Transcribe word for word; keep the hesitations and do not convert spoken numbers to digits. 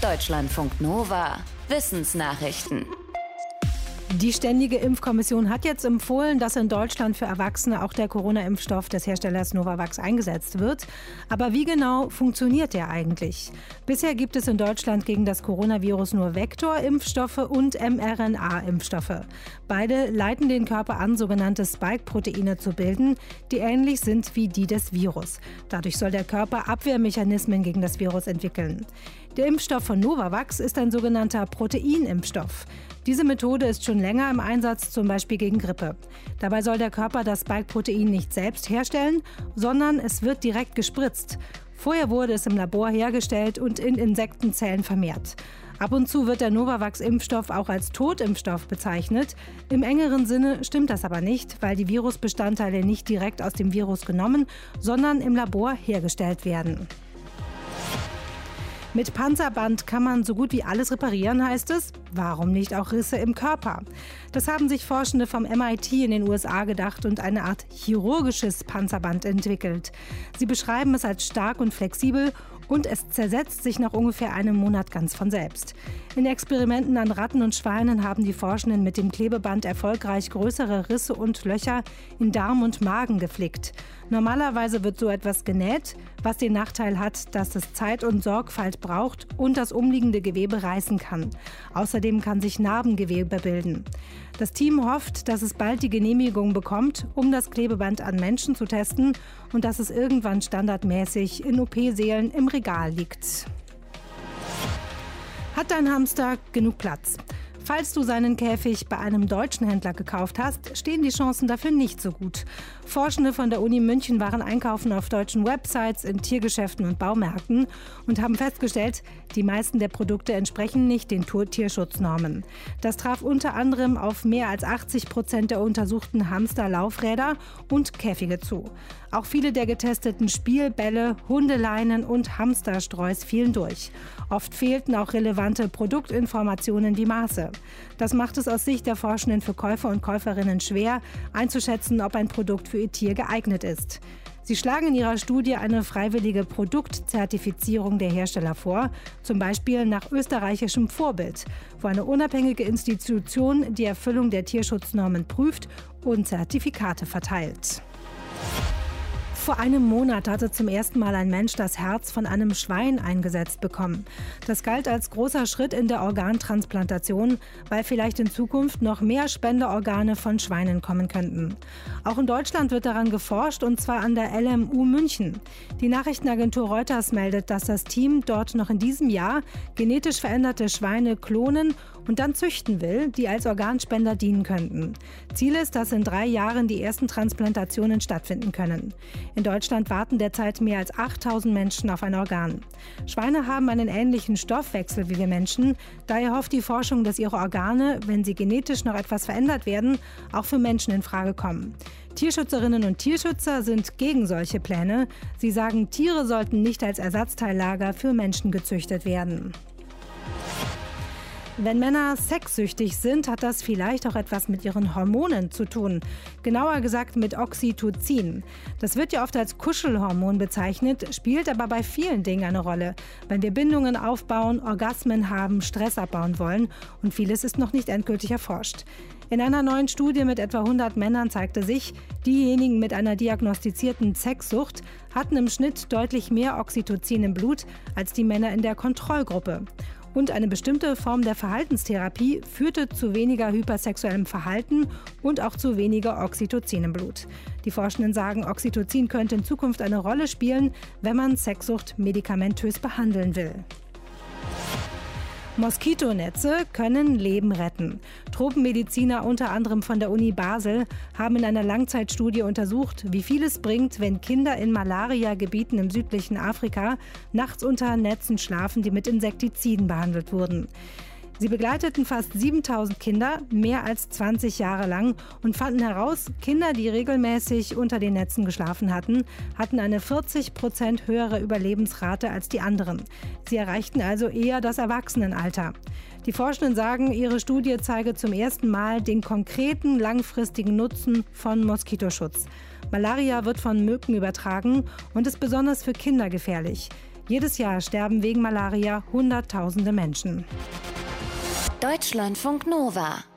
Deutschlandfunk Nova. Wissensnachrichten. Die Ständige Impfkommission hat jetzt empfohlen, dass in Deutschland für Erwachsene auch der Corona-Impfstoff des Herstellers Novavax eingesetzt wird. Aber wie genau funktioniert der eigentlich? Bisher gibt es in Deutschland gegen das Coronavirus nur Vektorimpfstoffe und mRNA-Impfstoffe. Beide leiten den Körper an, sogenannte Spike-Proteine zu bilden, die ähnlich sind wie die des Virus. Dadurch soll der Körper Abwehrmechanismen gegen das Virus entwickeln. Der Impfstoff von Novavax ist ein sogenannter Proteinimpfstoff. Diese Methode ist schon länger im Einsatz, zum Beispiel gegen Grippe. Dabei soll der Körper das Spike-Protein nicht selbst herstellen, sondern es wird direkt gespritzt. Vorher wurde es im Labor hergestellt und in Insektenzellen vermehrt. Ab und zu wird der Novavax-Impfstoff auch als Totimpfstoff bezeichnet. Im engeren Sinne stimmt das aber nicht, weil die Virusbestandteile nicht direkt aus dem Virus genommen, sondern im Labor hergestellt werden. Mit Panzerband kann man so gut wie alles reparieren, heißt es. Warum nicht auch Risse im Körper? Das haben sich Forschende vom M I T in den U S A gedacht und eine Art chirurgisches Panzerband entwickelt. Sie beschreiben es als stark und flexibel und es zersetzt sich nach ungefähr einem Monat ganz von selbst. In Experimenten an Ratten und Schweinen haben die Forschenden mit dem Klebeband erfolgreich größere Risse und Löcher in Darm und Magen geflickt. Normalerweise wird so etwas genäht, was den Nachteil hat, dass es Zeit und Sorgfalt braucht und das umliegende Gewebe reißen kann. Außerdem kann sich Narbengewebe bilden. Das Team hofft, dass es bald die Genehmigung bekommt, um das Klebeband an Menschen zu testen und dass es irgendwann standardmäßig in O P-Sälen im Regal liegt. Hat dein Hamster genug Platz? Falls du seinen Käfig bei einem deutschen Händler gekauft hast, stehen die Chancen dafür nicht so gut. Forschende von der Uni München waren einkaufen auf deutschen Websites, in Tiergeschäften und Baumärkten und haben festgestellt, die meisten der Produkte entsprechen nicht den Tierschutznormen. Das traf unter anderem auf mehr als achtzig Prozent der untersuchten Hamster-Laufräder und Käfige zu. Auch viele der getesteten Spielbälle, Hundeleinen und Hamsterstreus fielen durch. Oft fehlten auch relevante Produktinformationen wie Maße. Das macht es aus Sicht der Forschenden für Käufer und Käuferinnen schwer, einzuschätzen, ob ein Produkt für ihr Tier geeignet ist. Sie schlagen in ihrer Studie eine freiwillige Produktzertifizierung der Hersteller vor, zum Beispiel nach österreichischem Vorbild, wo eine unabhängige Institution die Erfüllung der Tierschutznormen prüft und Zertifikate verteilt. Vor einem Monat hatte zum ersten Mal ein Mensch das Herz von einem Schwein eingesetzt bekommen. Das galt als großer Schritt in der Organtransplantation, weil vielleicht in Zukunft noch mehr Spenderorgane von Schweinen kommen könnten. Auch in Deutschland wird daran geforscht, und zwar an der L M U München. Die Nachrichtenagentur Reuters meldet, dass das Team dort noch in diesem Jahr genetisch veränderte Schweine klonen und dann züchten will, die als Organspender dienen könnten. Ziel ist, dass in drei Jahren die ersten Transplantationen stattfinden können. In Deutschland warten derzeit mehr als achttausend Menschen auf ein Organ. Schweine haben einen ähnlichen Stoffwechsel wie wir Menschen. Daher hofft die Forschung, dass ihre Organe, wenn sie genetisch noch etwas verändert werden, auch für Menschen in Frage kommen. Tierschützerinnen und Tierschützer sind gegen solche Pläne. Sie sagen, Tiere sollten nicht als Ersatzteillager für Menschen gezüchtet werden. Wenn Männer sexsüchtig sind, hat das vielleicht auch etwas mit ihren Hormonen zu tun. Genauer gesagt mit Oxytocin. Das wird ja oft als Kuschelhormon bezeichnet, spielt aber bei vielen Dingen eine Rolle. Wenn wir Bindungen aufbauen, Orgasmen haben, Stress abbauen wollen und vieles ist noch nicht endgültig erforscht. In einer neuen Studie mit etwa hundert Männern zeigte sich, diejenigen mit einer diagnostizierten Sexsucht hatten im Schnitt deutlich mehr Oxytocin im Blut als die Männer in der Kontrollgruppe. Und eine bestimmte Form der Verhaltenstherapie führte zu weniger hypersexuellem Verhalten und auch zu weniger Oxytocin im Blut. Die Forschenden sagen, Oxytocin könnte in Zukunft eine Rolle spielen, wenn man Sexsucht medikamentös behandeln will. Moskitonetze können Leben retten. Tropenmediziner unter anderem von der Uni Basel haben in einer Langzeitstudie untersucht, wie viel es bringt, wenn Kinder in Malaria-Gebieten im südlichen Afrika nachts unter Netzen schlafen, die mit Insektiziden behandelt wurden. Sie begleiteten fast siebentausend Kinder, mehr als zwanzig Jahre lang, und fanden heraus, Kinder, die regelmäßig unter den Netzen geschlafen hatten, hatten eine vierzig Prozent höhere Überlebensrate als die anderen. Sie erreichten also eher das Erwachsenenalter. Die Forschenden sagen, ihre Studie zeige zum ersten Mal den konkreten langfristigen Nutzen von Moskitoschutz. Malaria wird von Mücken übertragen und ist besonders für Kinder gefährlich. Jedes Jahr sterben wegen Malaria Hunderttausende Menschen. Deutschlandfunk Nova